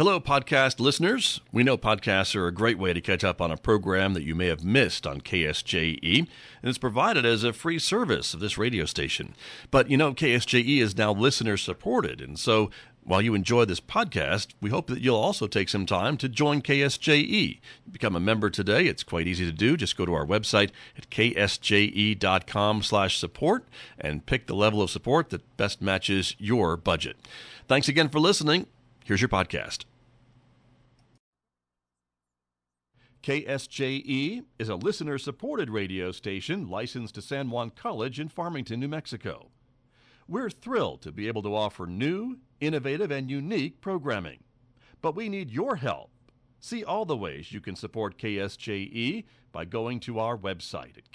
Hello, podcast listeners. We know podcasts are a great way to catch up on a program that you may have missed on KSJE, and it's provided as a free service of this radio station. But, KSJE is now listener-supported, and so while you enjoy this podcast, we hope that you'll also take some time to join KSJE. Become a member today. It's quite easy to do. Just go to our website at ksje.com/support and pick the level of support that best matches your budget. Thanks again for listening. Here's your podcast. KSJE is a listener-supported radio station licensed to San Juan College in Farmington, New Mexico. We're thrilled to be able to offer new, innovative, and unique programming. But we need your help. See all the ways you can support KSJE by going to our website at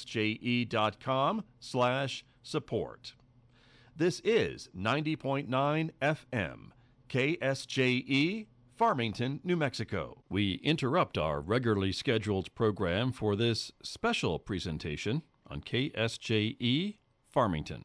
ksje.com/support. This is 90.9 FM, KSJE, Farmington, New Mexico. We interrupt our regularly scheduled program for this special presentation on KSJE, Farmington.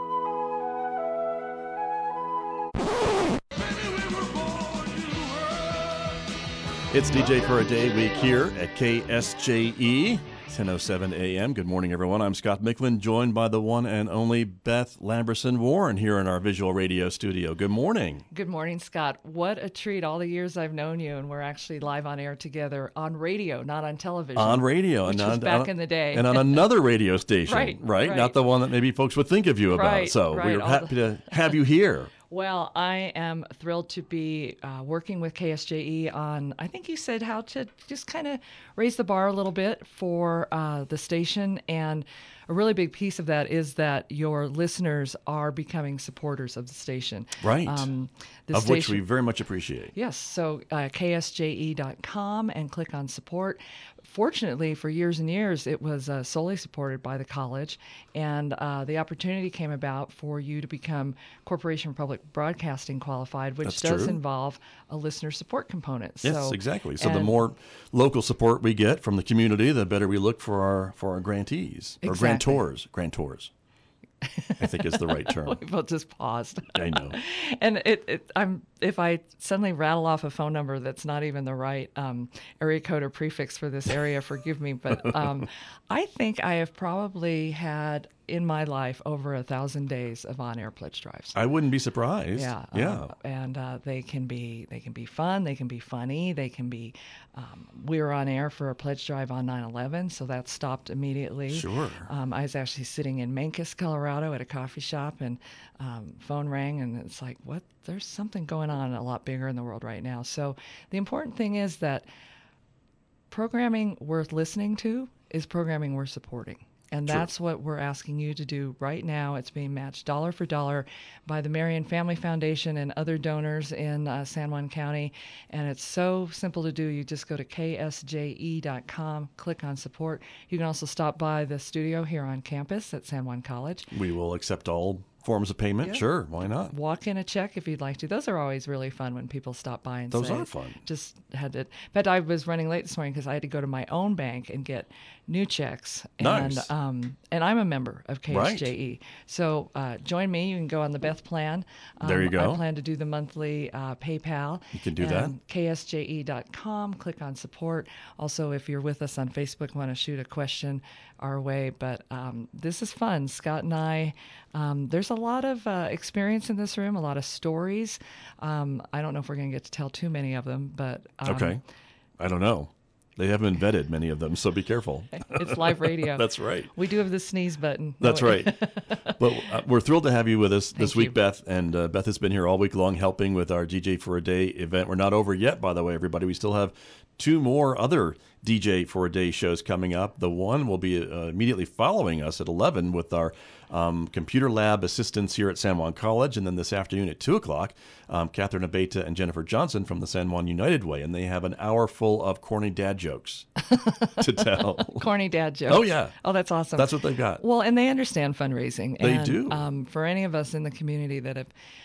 It's DJ for a Day week here at KSJE, 10:07 a.m. Good morning, everyone. I'm Scott Micklin, joined by the one and only Beth Lamberson-Warren here in our visual radio studio. Good morning. Good morning, Scott. What a treat all the years I've known you, and we're actually live on air together on radio, not on television. On radio. Which was back in the day. And on another radio station, right? Not the one that maybe folks would think of you about. Right, so right. we're happy to have you here. Well, I am thrilled to be working with KSJE on, I think you said, how to just kind of raise the bar a little bit for the station. And a really big piece of that is that your listeners are becoming supporters of the station. Right. Which we very much appreciate. Yes. So ksje.com and click on support. Fortunately, for years and years, it was solely supported by the college, and the opportunity came about for you to become Corporation for Public Broadcasting qualified, which does involve a listener support component. Yes, exactly. So the more local support we get from the community, the better we look for our grantees, or grantors. I think is the right term. We both just paused. I know. And if I suddenly rattle off a phone number that's not even the right area code or prefix for this area, forgive me. But I think I have probably had in my life over 1,000 days of on-air pledge drives. I wouldn't be surprised. Yeah. And they can be fun. They can be funny. They can be. We were on air for a pledge drive on 9/11, so that stopped immediately. Sure. I was actually sitting in Mancos, Colorado, at a coffee shop, and phone rang, and it's like, what? There's something going on a lot bigger in the world right now. So the important thing is that programming worth listening to is programming worth supporting. And that's what we're asking you to do right now. It's being matched dollar for dollar by the Marion Family Foundation and other donors in San Juan County. And it's so simple to do. You just go to ksje.com, click on support. You can also stop by the studio here on campus at San Juan College. We will accept all forms of payment. Yeah. Sure, why not? Walk in a check if you'd like to. Those are always really fun when people stop by and Those say. Those are fun. Just had to. In fact, I was running late this morning because I had to go to my own bank and get new checks. Nice. And I'm a member of KSJE. Right. So join me. You can go on the Beth plan. There you go. I plan to do the monthly PayPal. You can do that. ksje.com, click on support. Also, if you're with us on Facebook, want to shoot a question our way. But this is fun. Scott and I, there's a lot of experience in this room, a lot of stories. I don't know if we're going to get to tell too many of them, but... okay. I don't know. They haven't been vetted, many of them, so be careful. It's live radio. That's right. We do have the sneeze button. That's right. But we're thrilled to have you with us this week, Beth. And Beth has been here all week long helping with our DJ for a Day event. We're not over yet, by the way, everybody. We still have 2 more other DJ for a Day shows coming up. The one will be immediately following us at 11 with our computer lab assistants here at San Juan College. And then this afternoon at 2 o'clock, Catherine Abeta and Jennifer Johnson from the San Juan United Way. And they have an hour full of corny dad jokes to tell. Corny dad jokes. Oh, yeah. Oh, that's awesome. That's what they've got. Well, and they understand fundraising. They do. For any of us in the community that have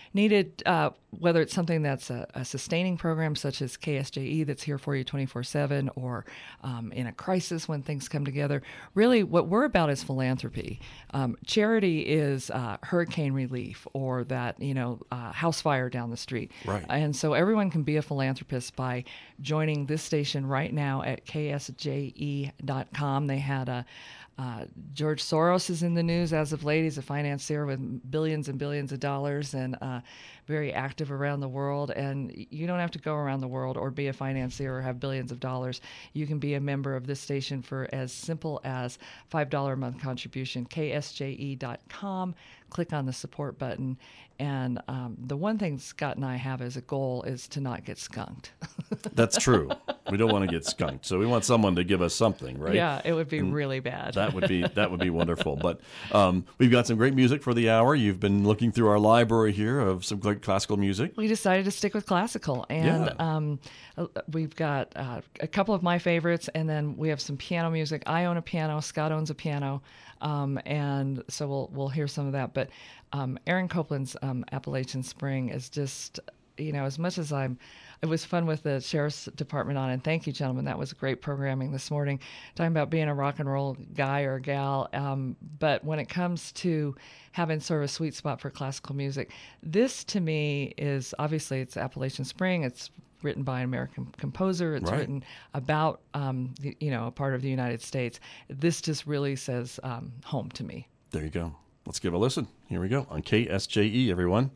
needed, whether it's something that's a sustaining program such as KSJE that's here for you 24/7, or in a crisis when things come together. Really, what we're about is philanthropy. Charity is hurricane relief, or that house fire down the street. Right. And so everyone can be a philanthropist by joining this station right now at ksje.com. They had a George Soros is in the news as of late. He's a financier with billions and billions of dollars, and very active around the world. And you don't have to go around the world or be a financier or have billions of dollars. You can be a member of this station for as simple as $5 a month contribution. ksje.com. Click on the support button. And the one thing Scott and I have as a goal is to not get skunked. That's true. We don't want to get skunked, so we want someone to give us something, right? Yeah, it would be really bad. That would be wonderful. But we've got some great music for the hour. You've been looking through our library here of some great classical music. We decided to stick with classical, and we've got a couple of my favorites, and then we have some piano music. I own a piano. Scott owns a piano, and so we'll hear some of that. But Aaron Copland's Appalachian Spring is just, as much as it was fun with the Sheriff's Department on, and thank you, gentlemen. That was great programming this morning, talking about being a rock and roll guy or gal. But when it comes to having sort of a sweet spot for classical music, this to me is, obviously it's Appalachian Spring. It's written by an American composer. It's right. written about, a part of the United States. This just really says home to me. There you go. Let's give a listen. Here we go on KSJE, everyone.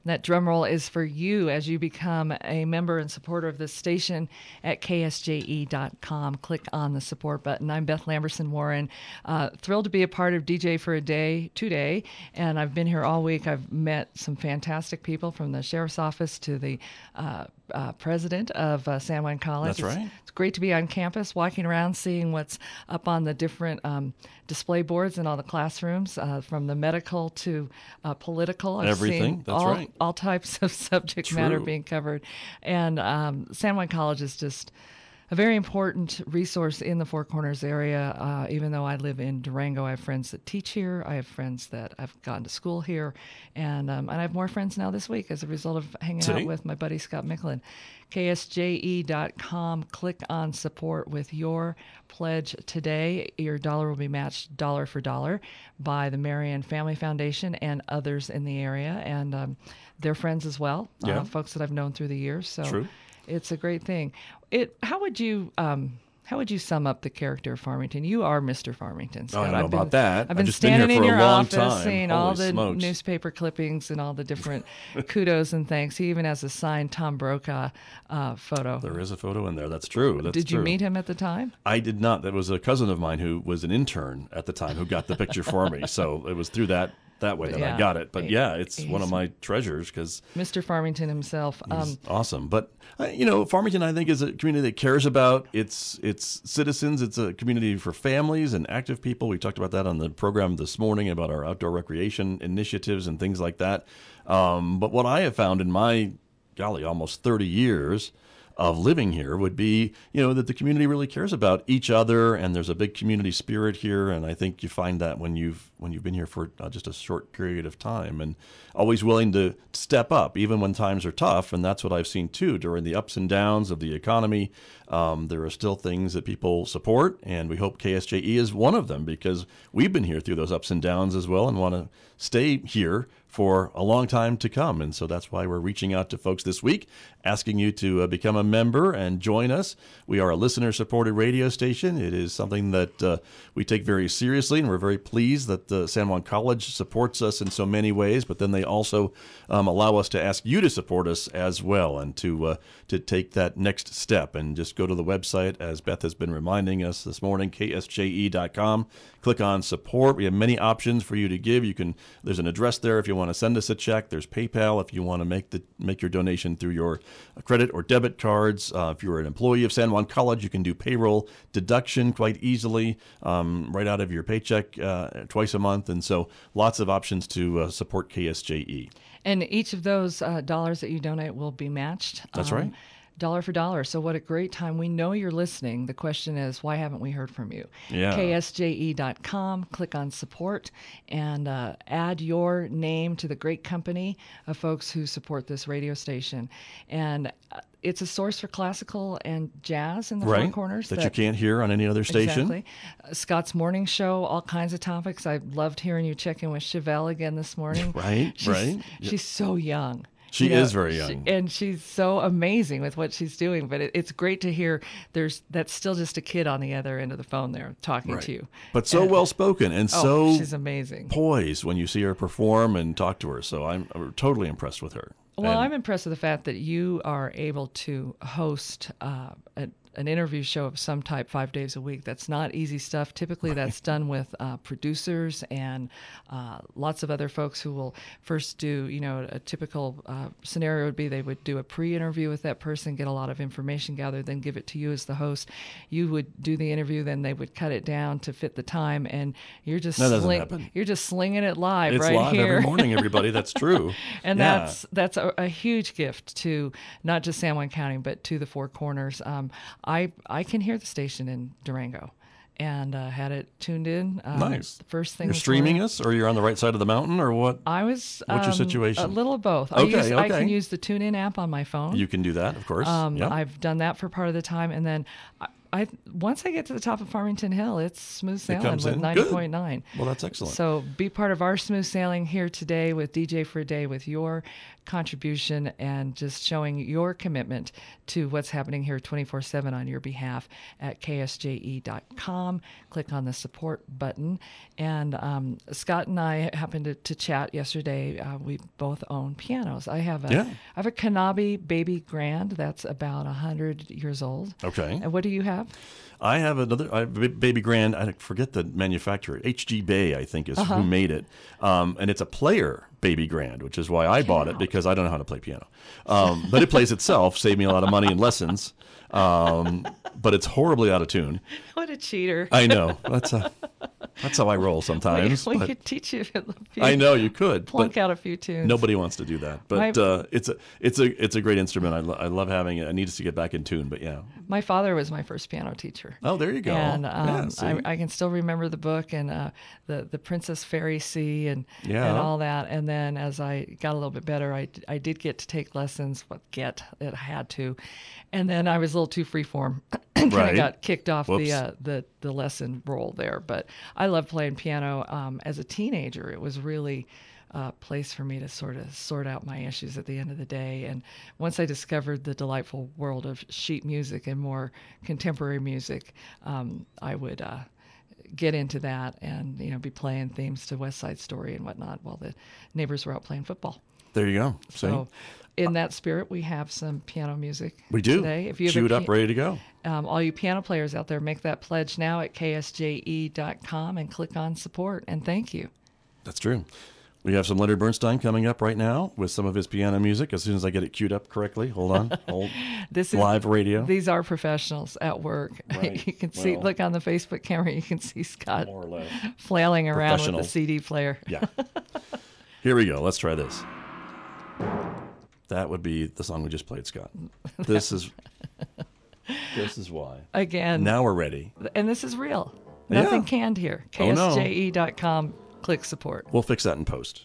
That drum roll is for you as you become a member and supporter of this station at ksje.com. Click on the support button. I'm Beth Lamberson Warren. Thrilled to be a part of DJ for a Day today, and I've been here all week. I've met some fantastic people from the sheriff's office to the president of San Juan College. That's right. It's great to be on campus, walking around, seeing what's up on the different display boards in all the classrooms, from the medical to political. I've Everything. seen That's right. all types of subject matter being covered. And San Juan College is just a very important resource in the Four Corners area. Even though I live in Durango, I have friends that teach here. I have friends that I've gone to school here. And I have more friends now this week as a result of hanging out with my buddy Scott Micklin. KSJE.com. Click on support with your pledge today. Your dollar will be matched dollar for dollar by the Marion Family Foundation and others in the area. And they're friends as well, folks that I've known through the years. So True. It's a great thing. How would you sum up the character of Farmington? You are Mr. Farmington, Scott. I don't know about that. I've been just standing been here in for your a long office, time. seeing Holy all the smokes. newspaper clippings and all the different kudos and thanks. He even has a signed Tom Brokaw photo. There is a photo in there. That's true. Did you meet him at the time? I did not. That was a cousin of mine who was an intern at the time who got the picture for me. So it was through that way that I got it. But it's one of my treasures because Mr. Farmington himself. He's awesome. But Farmington, I think, is a community that cares about its citizens. It's a community for families and active people. We talked about that on the program this morning about our outdoor recreation initiatives and things like that. But what I have found in my almost 30 years of living here would be, that the community really cares about each other, and there's a big community spirit here. And I think you find that when you've been here for just a short period of time, and always willing to step up, even when times are tough. And that's what I've seen too during the ups and downs of the economy. There are still things that people support, and we hope KSJE is one of them because we've been here through those ups and downs as well, and want to stay here for a long time to come. And so that's why we're reaching out to folks this week, asking you to become a member and join us. We are a listener-supported radio station. It is something that we take very seriously, and we're very pleased that San Juan College supports us in so many ways, but then they also allow us to ask you to support us as well, and to take that next step. And just go to the website, as Beth has been reminding us this morning, ksje.com. Click on support. We have many options for you to give. There's an address there if you want to send us a check. There's PayPal if you want to make your donation through your credit or debit cards. If you're an employee of San Juan College, you can do payroll deduction quite easily right out of your paycheck twice a month. And so lots of options to support KSJE. And each of those dollars that you donate will be matched. That's right. Dollar for dollar. So what a great time. We know you're listening. The question is, why haven't we heard from you? Yeah. KSJE.com. Click on support and add your name to the great company of folks who support this radio station. And it's a source for classical and jazz in the Four Corners that you can't hear on any other station. Exactly. Scott's morning show, all kinds of topics. I loved hearing you check in with Chevelle again this morning. Right. She's so young. She is very young. And she's so amazing with what she's doing. But it's great to hear that's still just a kid on the other end of the phone there talking to you. But so well-spoken and so she's amazing. Poised when you see her perform and talk to her. So I'm totally impressed with her. Well, I'm impressed with the fact that you are able to host an interview show of some type 5 days a week. That's not easy stuff. Typically, that's done with producers and lots of other folks who will first do, a typical scenario would be they would do a pre-interview with that person, get a lot of information gathered, then give it to you as the host. You would do the interview, then they would cut it down to fit the time, and you're just slinging it live it's right live here. Every morning, everybody. That's true. And that's a huge gift to not just San Juan County, but to the Four Corners. I can hear the station in Durango, and had it tuned in. Nice. The first thing you're streaming us, or you're on the right side of the mountain, or what? I was. What's your situation? A little of both. Okay. I can use the TuneIn app on my phone. You can do that, of course. I've done that for part of the time, and then once I get to the top of Farmington Hill, it's smooth sailing comes with in? 90.9. Well, that's excellent. So be part of our smooth sailing here today with DJ for a Day, with your contribution and just showing your commitment to what's happening here 24/7 on your behalf at ksje.com. Click on the support button. And Scott and I happened to chat yesterday. We both own pianos. I have a Kanabi Baby Grand that's about 100 years old. Okay. And what do you have? I have a Baby Grand. I forget the manufacturer. HG Bay, I think, is who made it. And it's a player Baby Grand, which is why I bought it, because I don't know how to play piano. But it plays itself, saved me a lot of money in lessons. But it's horribly out of tune. What a cheater. I know. That's how I roll sometimes. We could teach you. I know you could plunk out a few tunes. Nobody wants to do that. But it's a great instrument. I love having it. I need to get back in tune. But yeah, my father was my first piano teacher. Oh, there you go. And I can still remember the book and the Princess Fairy Sea and all that. And then as I got a little bit better, I did get to take lessons. It had to. And then I was a little too freeform. Kind of got kicked off the lesson roll there. But I loved playing piano as a teenager. It was really a place for me to sort of sort out my issues at the end of the day. And once I discovered the delightful world of sheet music and more contemporary music, I would get into that and be playing themes to West Side Story and whatnot while the neighbors were out playing football. There you go. So in that spirit, we have some piano music we do. today. If you have queued up, ready to go. All you piano players out there, make that pledge now at ksje.com and click on support. And thank you. That's true. We have some Leonard Bernstein coming up right now with some of his piano music. As soon as I get it queued up correctly. Hold on. This is live radio. These are professionals at work. Right. You can see, look on the Facebook camera, you can see Scott more or less flailing around with the CD player. Yeah. Here we go. Let's try this. That would be the song we just played, Scott. This is why. Again. Now we're ready. And this is real. Nothing canned here. ksje.com. Click support. We'll fix that in post.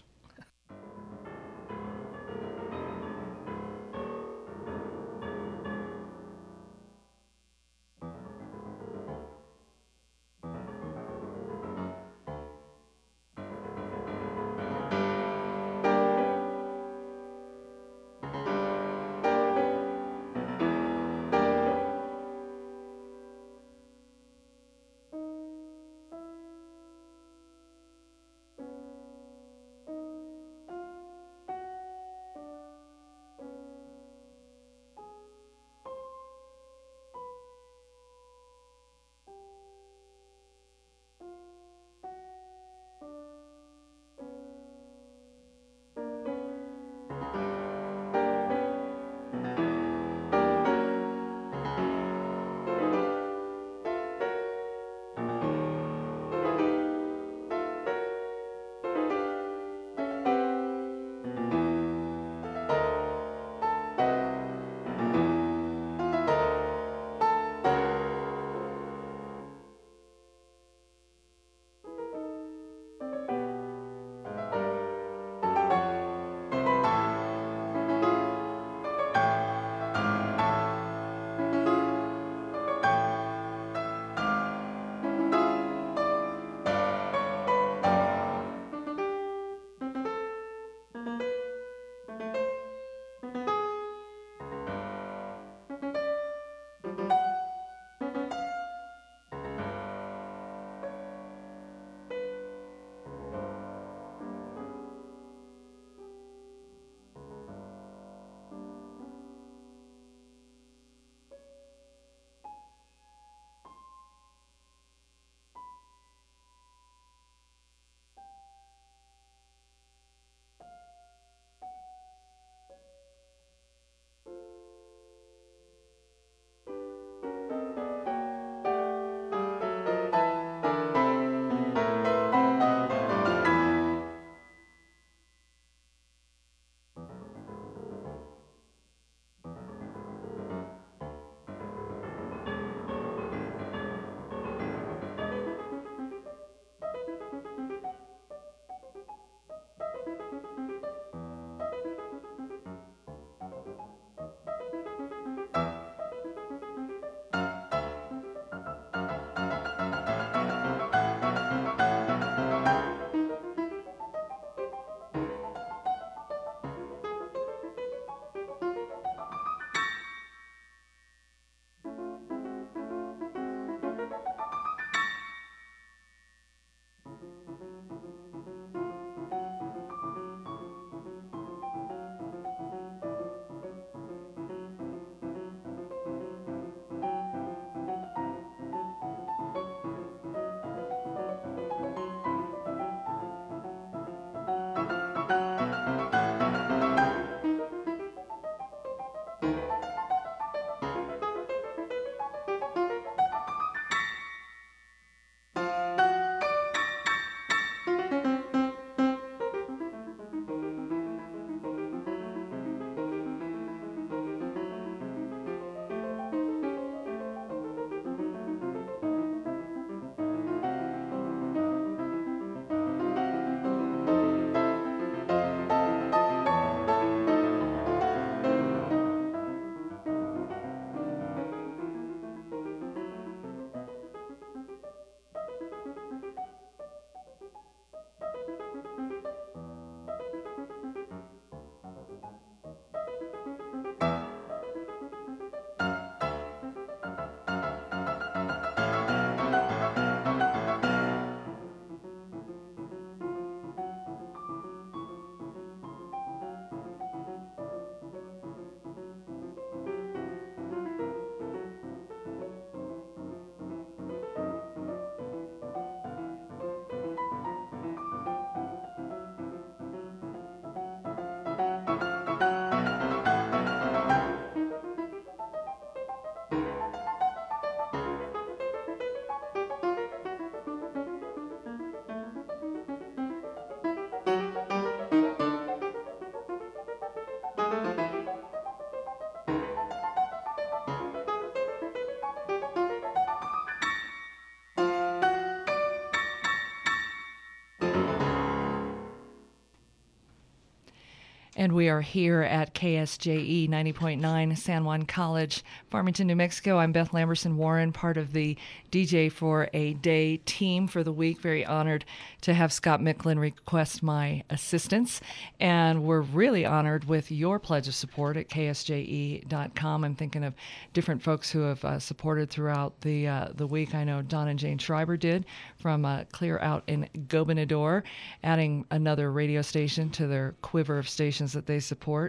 And we are here at KSJE 90.9 San Juan College, Farmington, New Mexico. I'm Beth Lamberson Warren, part of the DJ for a Day team for the week. Very honored to have Scott Micklin request my assistance. And we're really honored with your pledge of support at ksje.com. I'm thinking of different folks who have supported throughout the week. I know Don and Jane Schreiber did from Clear Out in Gobernador, adding another radio station to their quiver of stations that they support.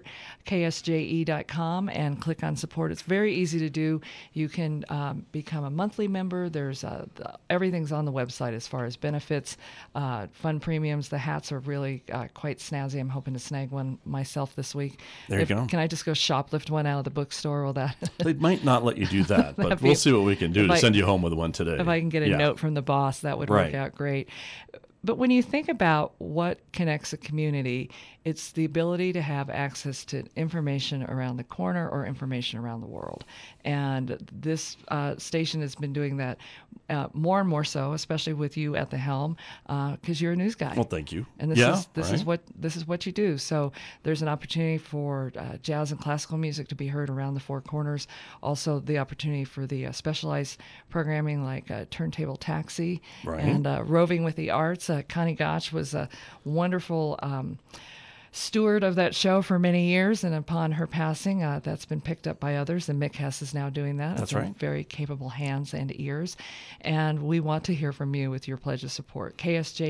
ksje.com and click on support. It's very easy to do. You can become a monthly member. There's everything's on the website as far as benefits, fund premiums. The hats are really quite snazzy. I'm hoping to snag one myself this week. There you go. Can I just go shoplift one out of the bookstore? Will that? They might not let you do that, but we'll see what we can do to send you home with one today. If I can get a note from the boss, that would work out great. But when you think about what connects a community, it's the ability to have access to information around the corner or information around the world. And this station has been doing that more and more so, especially with you at the helm, because you're a news guy. Well, thank you. And this is what you do. So there's an opportunity for jazz and classical music to be heard around the four corners. Also, the opportunity for the specialized programming like Turntable Taxi and Roving with the Arts. Connie Gotch was a wonderful steward of that show for many years, and upon her passing, that's been picked up by others, and Mick Hess is now doing that. That's right. Very capable hands and ears, and we want to hear from you with your pledge of support.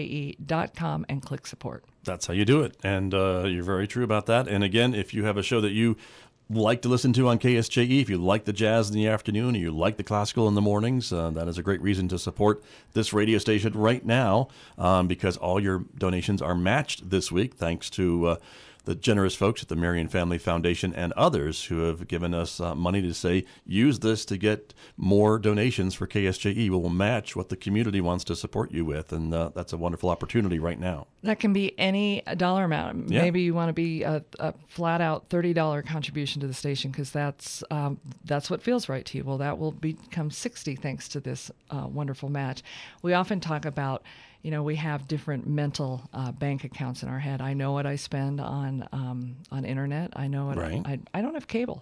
ksje.com and click support. That's how you do it, and you're very true about that. And again, if you have a show that you like to listen to on KSJE, if you like the jazz in the afternoon or you like the classical in the mornings, that is a great reason to support this radio station right now, because all your donations are matched this week thanks to the generous folks at the Marion Family Foundation and others who have given us money to say, use this to get more donations for KSJE. We will match what the community wants to support you with, and that's a wonderful opportunity right now. That can be any dollar amount. Yeah. Maybe you want to be a flat-out $30 contribution to the station because that's what feels right to you. Well, that will become $60 thanks to this wonderful match. We often talk about, we have different mental bank accounts in our head. I know what I spend on internet. I know what I don't have cable.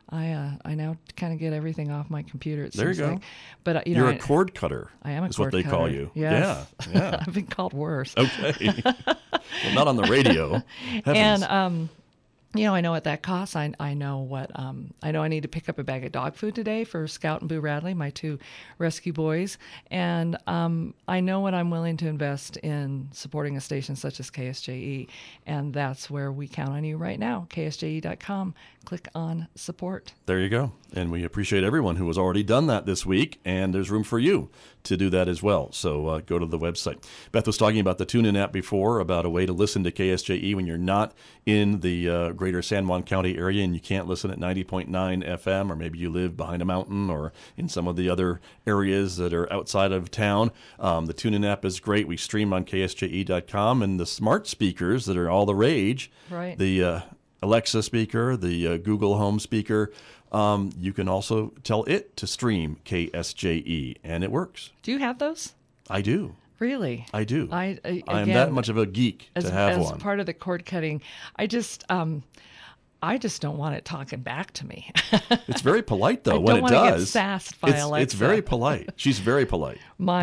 I now kind of get everything off my computer. There you go. Like. But you're a cord cutter. I am a is cord what they cutter. call you. Yes. Yeah. I've been called worse. Okay. Well, not on the radio. Heavens. And I know what that costs. I know what I know. I need to pick up a bag of dog food today for Scout and Boo Radley, my two rescue boys, and I know what I'm willing to invest in supporting a station such as KSJE, and that's where we count on you right now. KSJE.com. Click on support. There you go. And we appreciate everyone who has already done that this week, and there's room for you to do that as well. So go to the website. Beth was talking about the TuneIn app before, about a way to listen to KSJE when you're not in the greater San Juan County area and you can't listen at 90.9 FM, or maybe you live behind a mountain or in some of the other areas that are outside of town. The TuneIn app is great. We stream on ksje.com, and the smart speakers that are all the rage, right? The Alexa speaker, the Google Home speaker, you can also tell it to stream KSJE, and it works. Do you have those? I do. Really? I do. I am that much of a geek to have one. As part of the cord cutting, I just don't want it talking back to me. It's very polite, though, when it does. Get sassed by Alexa. It's very polite. She's very polite.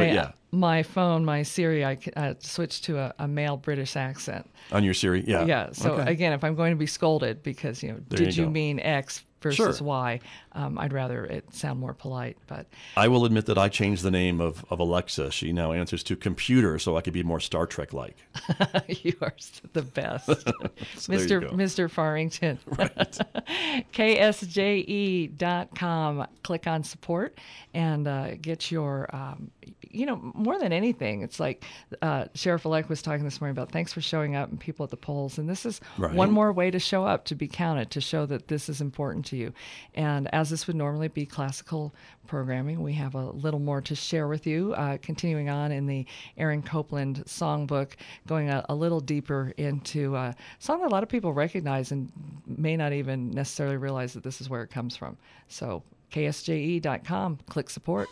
My phone, my Siri, I switched to a male British accent. On your Siri, yeah. Yeah. So again, if I'm going to be scolded because did you mean X versus Y, I'd rather it sound more polite. But I will admit that I changed the name of Alexa. She now answers to computer, so I could be more Star Trek-like. You are the best, So Mr. Farrington. Right. KSJE.com. Click on support and get your. More than anything, it's like Sheriff-elect was talking this morning about thanks for showing up and people at the polls. And this is one more way to show up, to be counted, to show that this is important to you. And as this would normally be classical programming, we have a little more to share with you, continuing on in the Aaron Copland songbook, going a little deeper into a song that a lot of people recognize and may not even necessarily realize that this is where it comes from. So ksje.com, click support.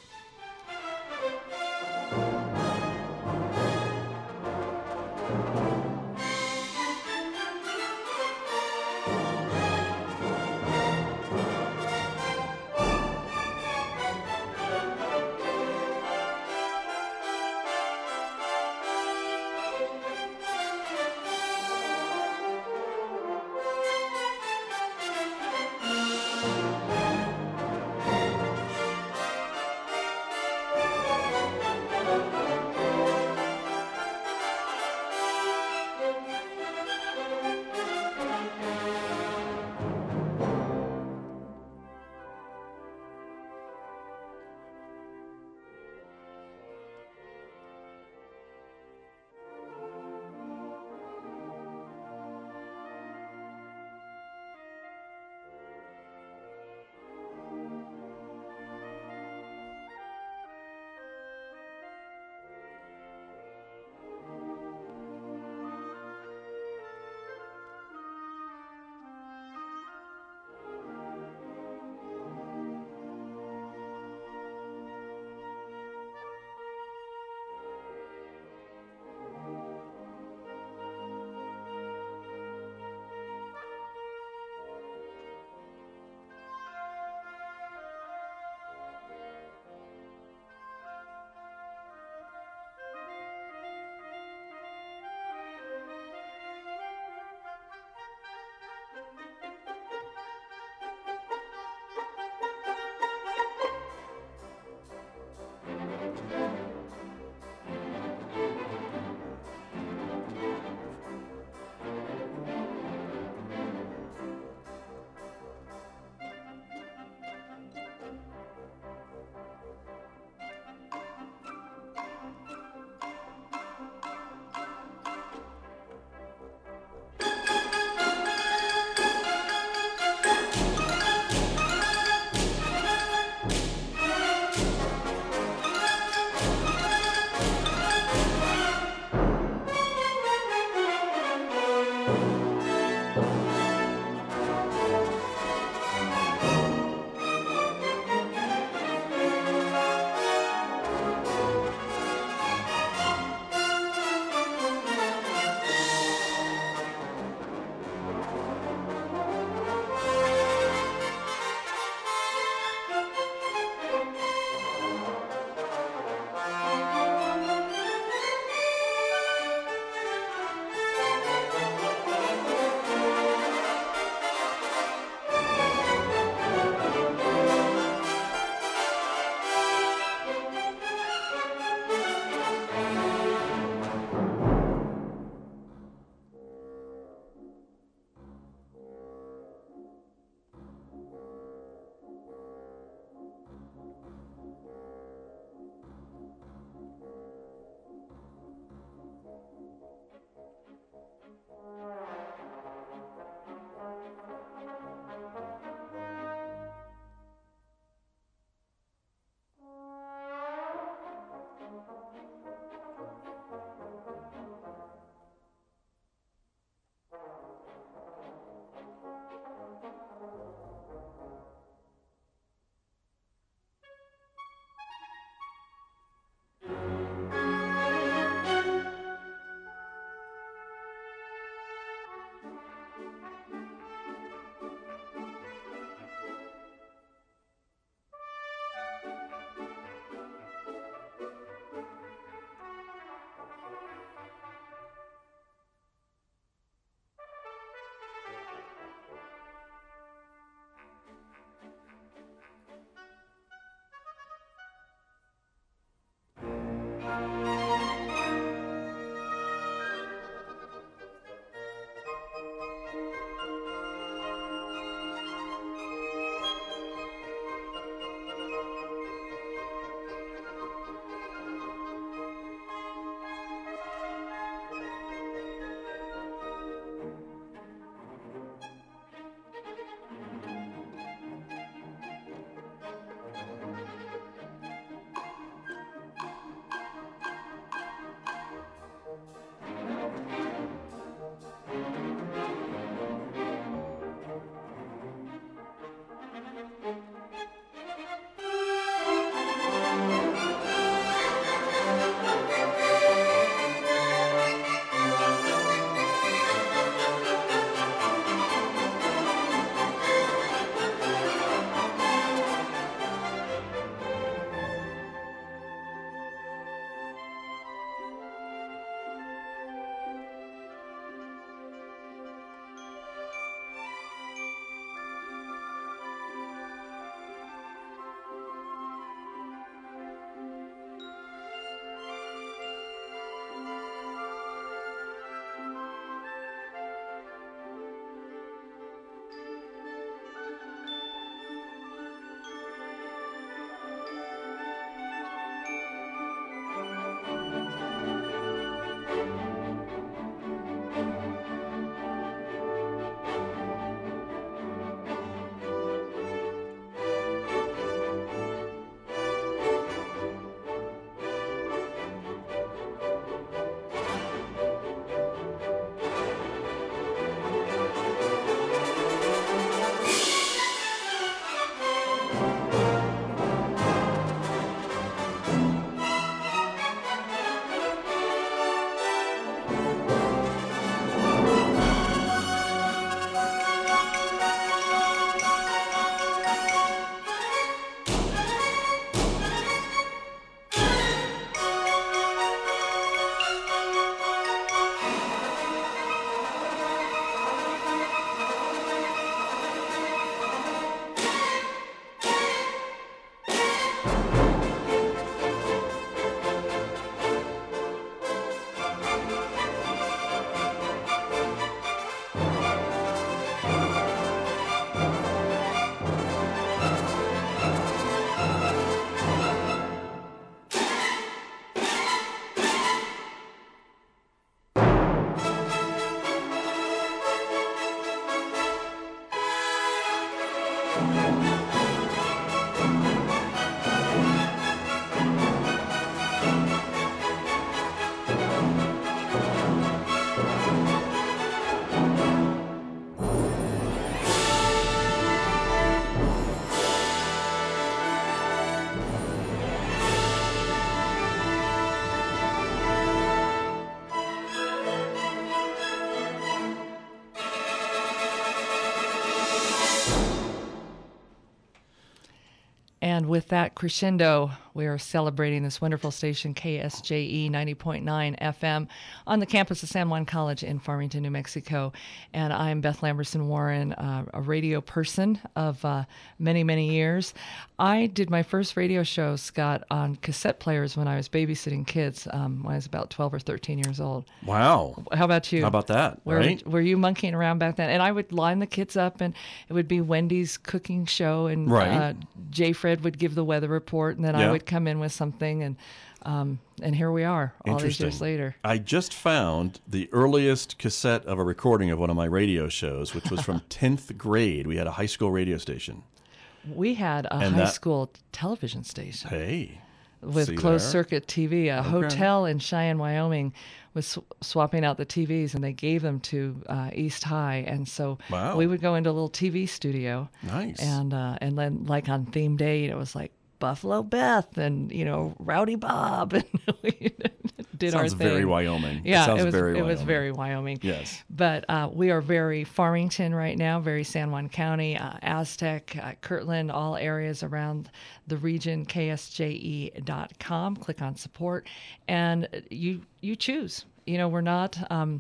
And with that crescendo, we are celebrating this wonderful station, KSJE 90.9 FM, on the campus of San Juan College in Farmington, New Mexico. And I'm Beth Lamberson Warren, a radio person of many, many years. I did my first radio show, Scott, on cassette players when I was babysitting kids when I was about 12 or 13 years old. Wow. How about you? How about that? Were you monkeying around back then? And I would line the kids up, and it would be Wendy's cooking show, and Jay Fred would give the weather report, and then I would come in with something, and here we are all these years later. I just found the earliest cassette of a recording of one of my radio shows, which was from 10th grade. We had a high school radio station. We had a high school television station. Hey. With closed circuit TV. A hotel in Cheyenne, Wyoming was swapping out the TVs, and they gave them to East High. And so we would go into a little TV studio. Nice. And then, like, on theme day, it was like Buffalo Beth and, Rowdy Bob. And we did our thing. Sounds very Wyoming. Yeah, it was very Wyoming. Yes. But we are very Farmington right now, very San Juan County, Aztec, Kirtland, all areas around the region, ksje.com. Click on support, and you choose. We're not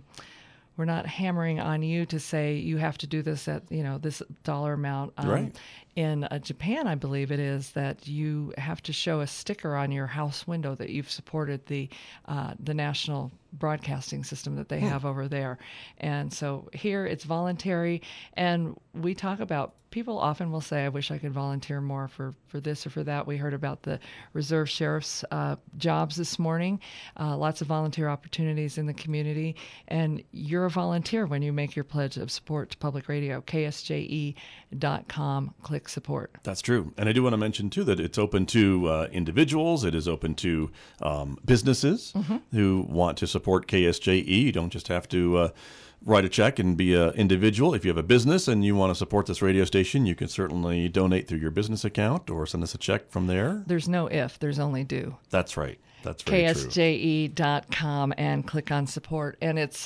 hammering on you to say you have to do this at this dollar amount. Right. In Japan, I believe it is that you have to show a sticker on your house window that you've supported the national broadcasting system that they have over there. And so here it's voluntary, and we talk about, people often will say, I wish I could volunteer more for this or for that. We heard about the Reserve Sheriff's jobs this morning, lots of volunteer opportunities in the community, and you're a volunteer when you make your pledge of support to public radio. ksje.com, click support. That's true. And I do want to mention, too, that it's open to individuals. It is open to businesses who want to support KSJE. You don't just have to write a check and be an individual. If you have a business and you want to support this radio station, you can certainly donate through your business account or send us a check from there. There's no if, there's only do. That's right. That's very true. KSJE.com and click on support. And it's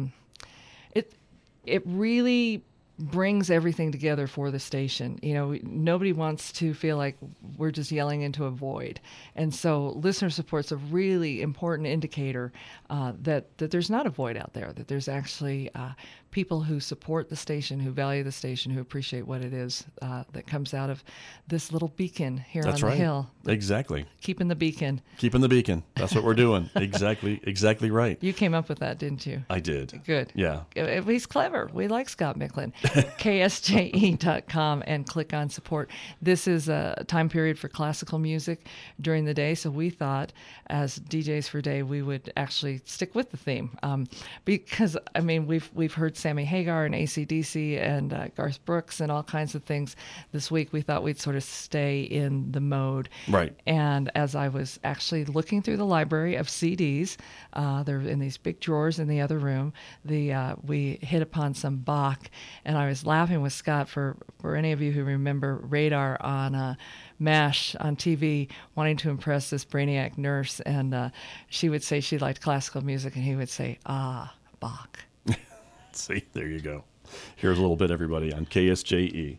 it really brings everything together for the station. Nobody wants to feel like we're just yelling into a void. And so listener support's a really important indicator that there's not a void out there, that there's actually people who support the station, who value the station, who appreciate what it is that comes out of this little beacon here on the hill. Exactly. Keeping the beacon. Keeping the beacon. That's what we're doing. Exactly right. You came up with that, didn't you? I did. Good. Yeah. He's clever. We like Scott Micklin. KSJE.com and click on support. This is a time period for classical music during the day, so we thought, as DJs for Day, we would actually stick with the theme because we've heard Sammy Hagar and AC/DC and Garth Brooks and all kinds of things this week. We thought we'd sort of stay in the mode. Right. And as I was actually looking through the library of CDs, they're in these big drawers in the other room. We hit upon some Bach, and I was laughing with Scott for any of you who remember Radar on MASH on TV, wanting to impress this brainiac nurse, and she would say she liked classical music, and he would say, Bach. See, there you go. Here's a little bit, everybody, on KSJE.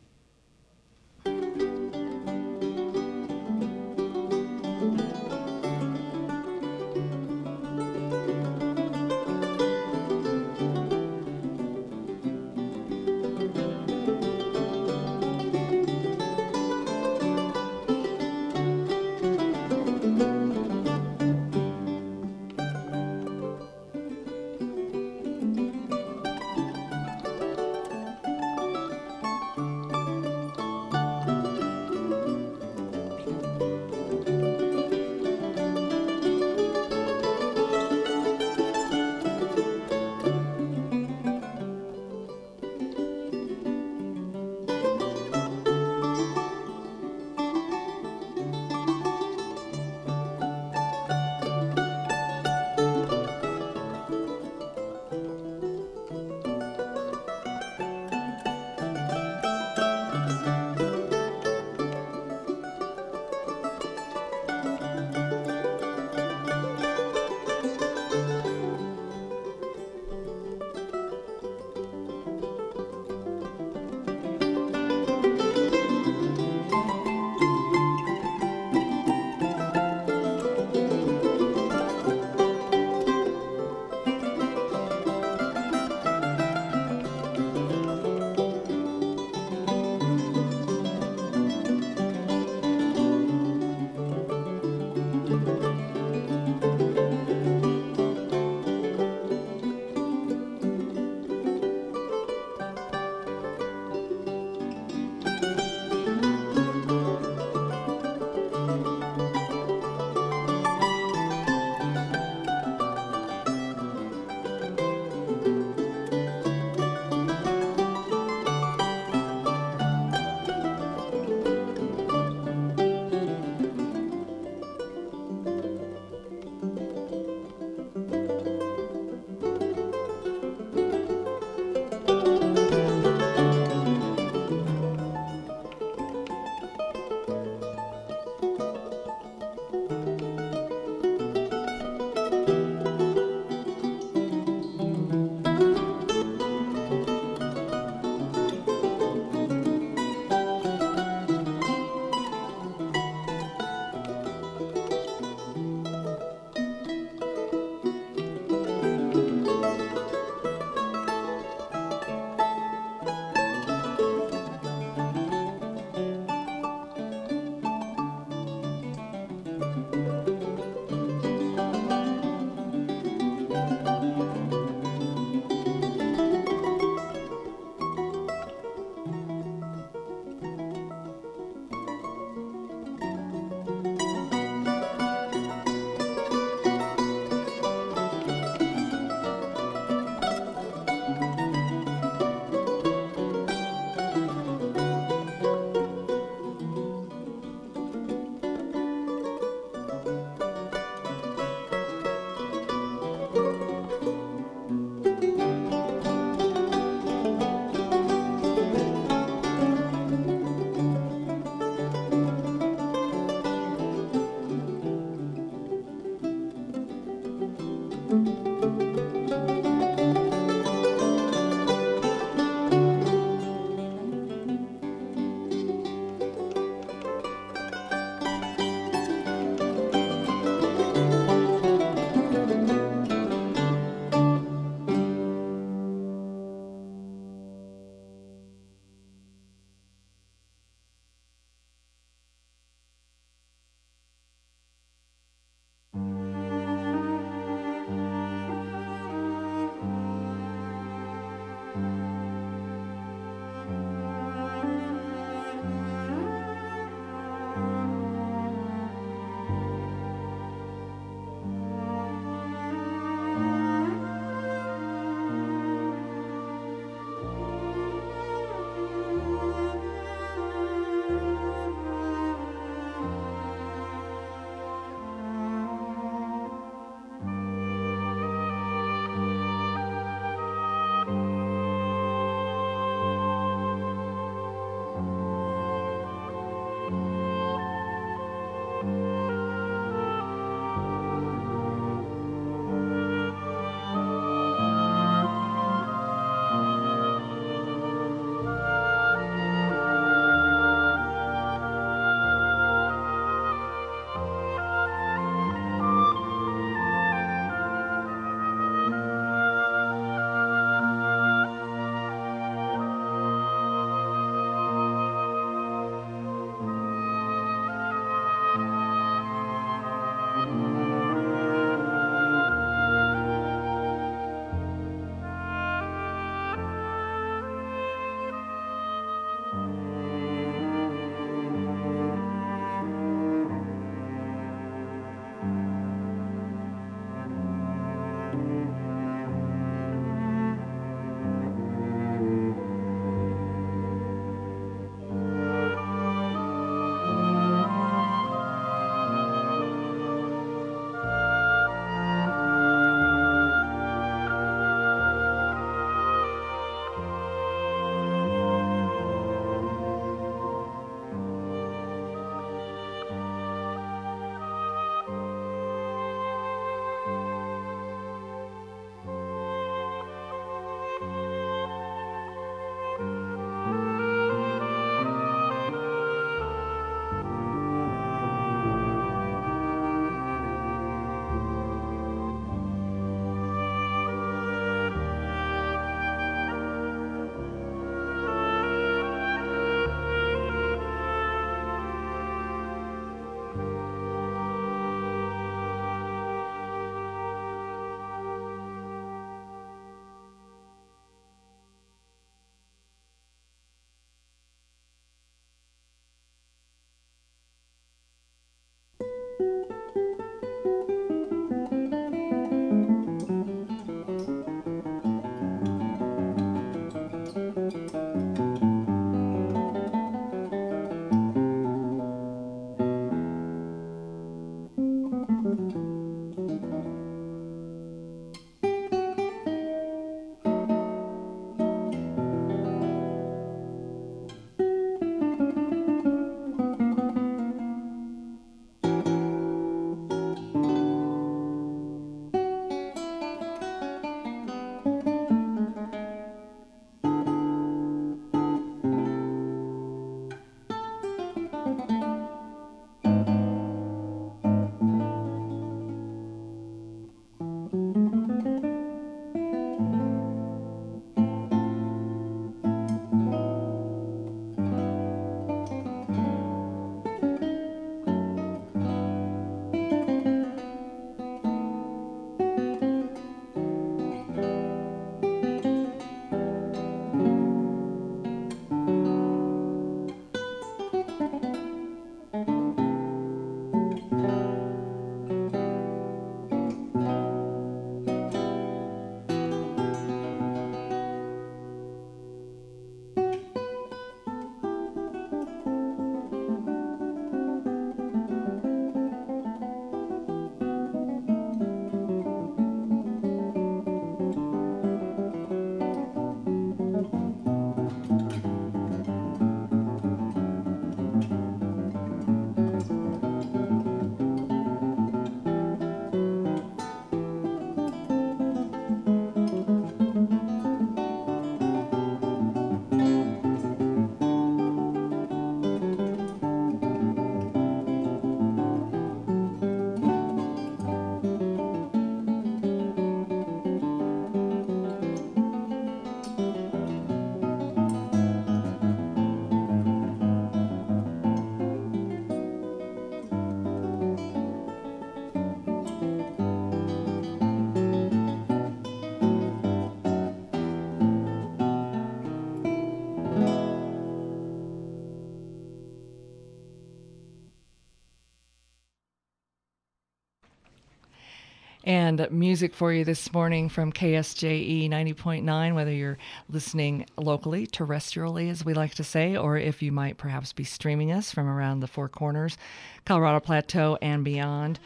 And music for you this morning from KSJE 90.9, whether you're listening locally, terrestrially, as we like to say, or if you might perhaps be streaming us from around the Four Corners, Colorado Plateau, and beyond,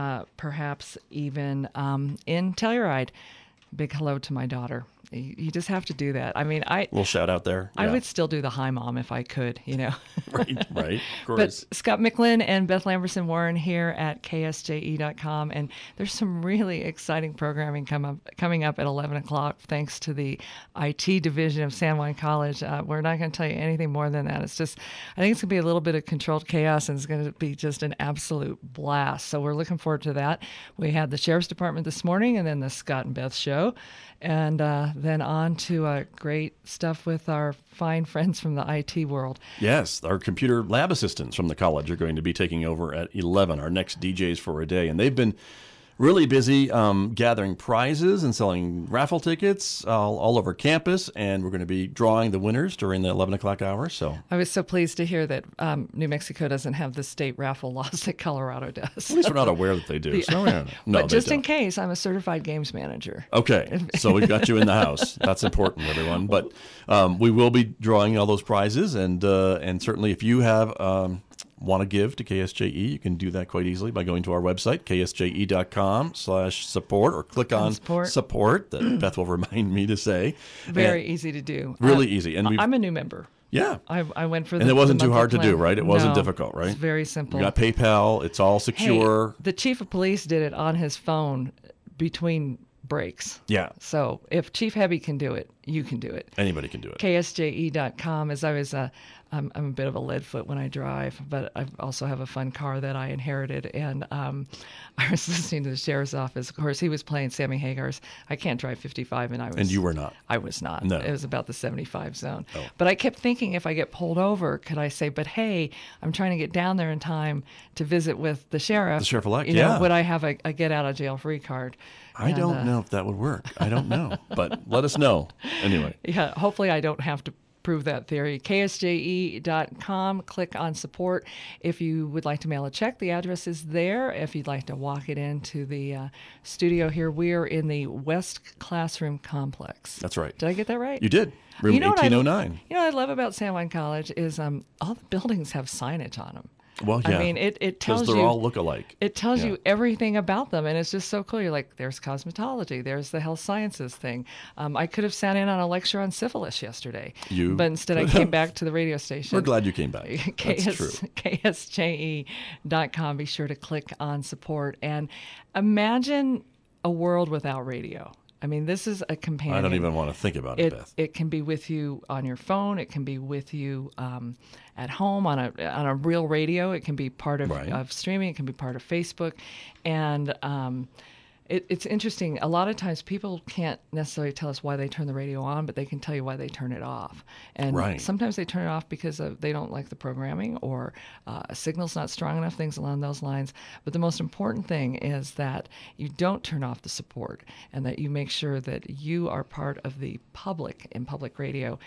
perhaps even in Telluride. Big hello to my daughter. You just have to do that. I mean, little shout out there. I would still do the hi mom if I could, you know. Right, of course. But Scott Micklin and Beth Lamberson Warren here at KSJE.com, and there's some really exciting programming coming up at 11 o'clock thanks to the IT division of San Juan College. We're not going to tell you anything more than that. It's just, I think it's going to be a little bit of controlled chaos, and it's going to be just an absolute blast. So we're looking forward to that. We had the Sheriff's Department this morning, and then the Scott and Beth show. And then on to great stuff with our fine friends from the IT world. Yes, our computer lab assistants from the college are going to be taking over at 11, our next DJs for a day. And they've been really busy gathering prizes and selling raffle tickets all over campus, and we're going to be drawing the winners during the 11 o'clock hour. So I was so pleased to hear that New Mexico doesn't have the state raffle laws that Colorado does. At least we're not aware that they do. So no, but just in case, I'm a certified games manager. Okay, so we've got you in the house. That's important, everyone. But we will be drawing all those prizes, and certainly if you have want to give to KSJE, you can do that quite easily by going to our website, ksje.com/support, or click on support, that Beth will remind me to say. Very easy to do. Really easy. And I'm a new member. Yeah. I went for and it wasn't too hard plan. to do, right? It wasn't difficult, right? It's very simple. You got PayPal. It's all secure. Hey, the chief of police did it on his phone between breaks. Yeah. So if Chief Hebby can do it, you can do it. Anybody can do it. KSJE.com. As I was, I'm a bit of a lead foot when I drive, but I also have a fun car that I inherited. And I was listening to the sheriff's office. Of course, he was playing Sammy Hagar's I Can't Drive 55, and you were not. I was not. No. It was about the 75 zone. Oh. But I kept thinking, if I get pulled over, could I say, but hey, I'm trying to get down there in time to visit with the sheriff. The sheriff-elect, you know, would I have a get out of jail free card? I don't know if that would work. I don't know, but let us know anyway. Yeah, hopefully I don't have to prove that theory. KSJE.com, click on support. If you would like to mail a check, the address is there. If you'd like to walk it into the studio here, we are in the West Classroom Complex. That's right. Did I get that right? You did. Room 1809. You know what I love about San Juan College is all the buildings have signage on them. Well, yeah. I mean, it tells you. Because they're all look-alike. It tells you everything about them, and it's just so cool. You're like, there's cosmetology, there's the health sciences thing. I could have sat in on a lecture on syphilis yesterday, but instead I came back to the radio station. We're glad you came back. That's true. KSJE.com. Be sure to click on support and imagine a world without radio. I mean, this is a companion. I don't even want to think about it, Beth. It can be with you on your phone. It can be with you at home on a real radio. It can be part of streaming. It can be part of Facebook. And it's interesting. A lot of times people can't necessarily tell us why they turn the radio on, but they can tell you why they turn it off. And sometimes they turn it off because they don't like the programming or a signal's not strong enough, things along those lines. But the most important thing is that you don't turn off the support and that you make sure that you are part of the public in public radio.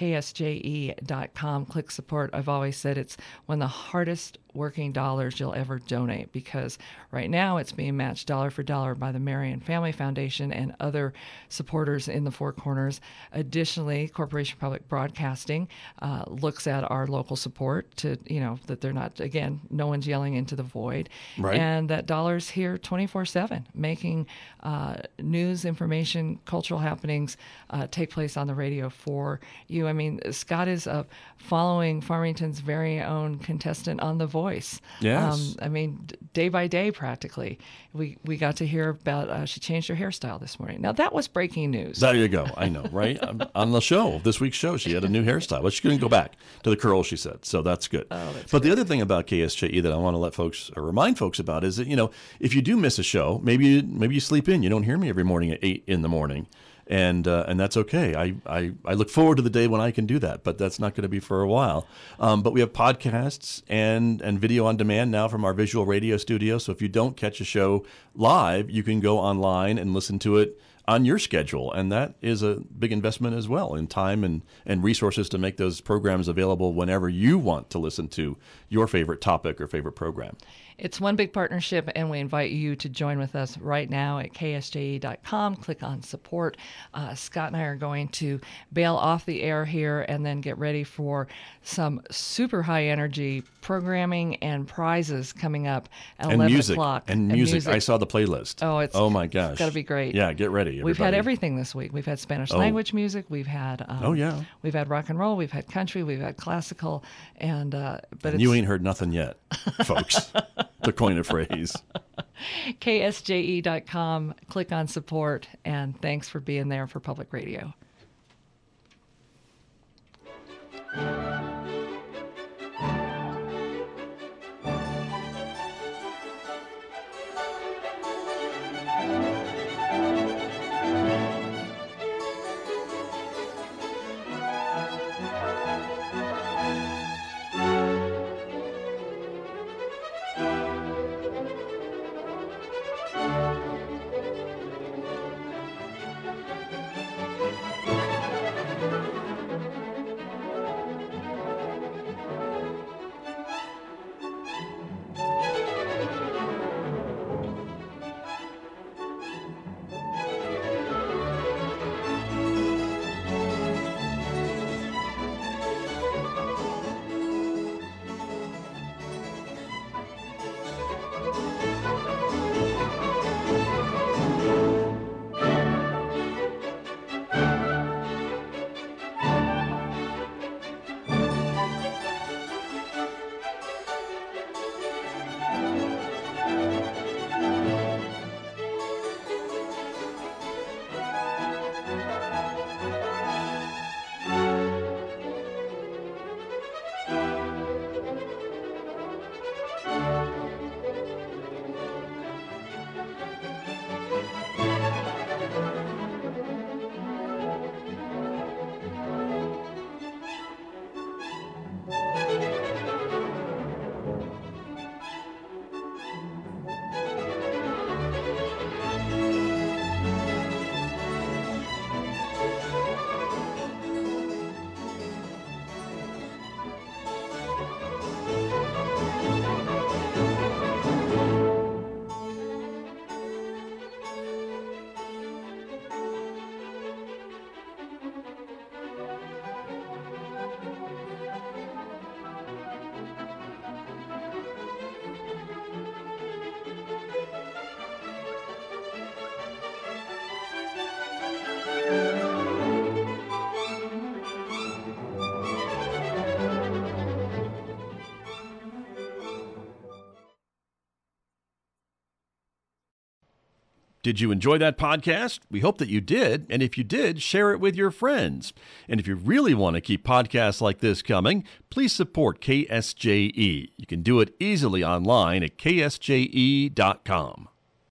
KSJE.com, click support. I've always said it's one of the hardest working dollars you'll ever donate because right now it's being matched dollar for dollar by the Marion Family Foundation and other supporters in the Four Corners. Additionally, Corporation for Public Broadcasting looks at our local support to, that they're not, again, no one's yelling into the void. Right. And that dollar's here 24/7, making news, information, cultural happenings take place on the radio for you. I mean, Scott is following Farmington's very own contestant on The Voice. Yes. I mean, day by day, practically. We got to hear about she changed her hairstyle this morning. Now, that was breaking news. There you go. I know, right? On the show, this week's show, she had a new hairstyle, but she couldn't go back to the curls, she said. So that's good. But the other thing about KSJE that I want to let folks, or remind folks about is that, if you do miss a show, maybe you sleep in, you don't hear me every morning at 8 in the morning. And that's okay. I look forward to the day when I can do that, but that's not going to be for a while. But we have podcasts and video on demand now from our visual radio studio. So if you don't catch a show live, you can go online and listen to it on your schedule. And that is a big investment as well in time and resources to make those programs available whenever you want to listen to your favorite topic or favorite program. It's one big partnership, and we invite you to join with us right now at KSJE.com. Click on support. Scott and I are going to bail off the air here and then get ready for some super high energy programming and prizes coming up at 11 o'clock. And music. I saw the playlist. Oh my gosh. It's got to be great. Yeah, get ready, everybody. We've had everything this week. We've had Spanish language music. We've had we've had rock and roll. We've had country. We've had classical. And you ain't heard nothing yet, folks. To coin a phrase. KSJE.com, click on support, and thanks for being there for Public Radio. Did you enjoy that podcast? We hope that you did. And if you did, share it with your friends. And if you really want to keep podcasts like this coming, please support KSJE. You can do it easily online at ksje.com.